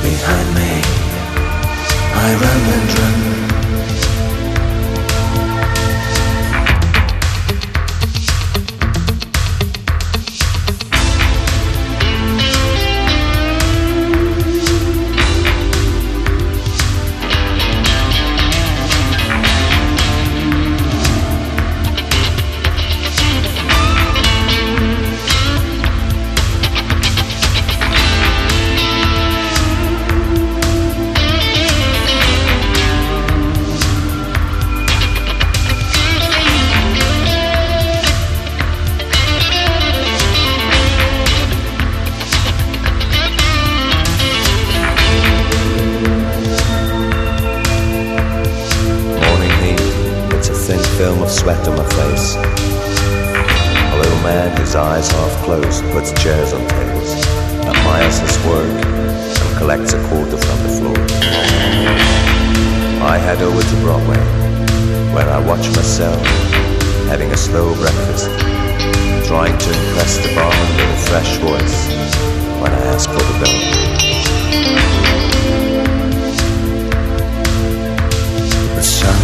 behind me. I run and run. Film of sweat on my face. A little man whose eyes half closed puts chairs on tables, admires his work and collects a quarter from the floor. I head over to Broadway, where I watch myself having a slow breakfast, trying to impress the barman with a fresh voice when I ask for the bill. The sun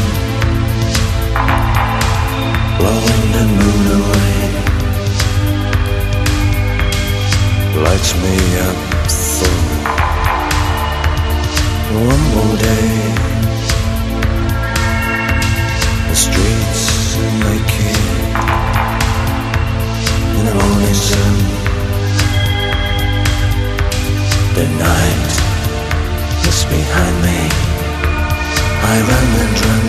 blowing the moon away lights me up for one more day. The streets are naked in the morning sun. The night is behind me. I run and run.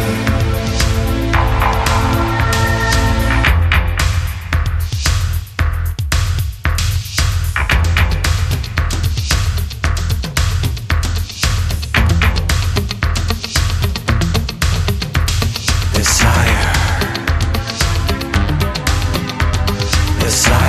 Desire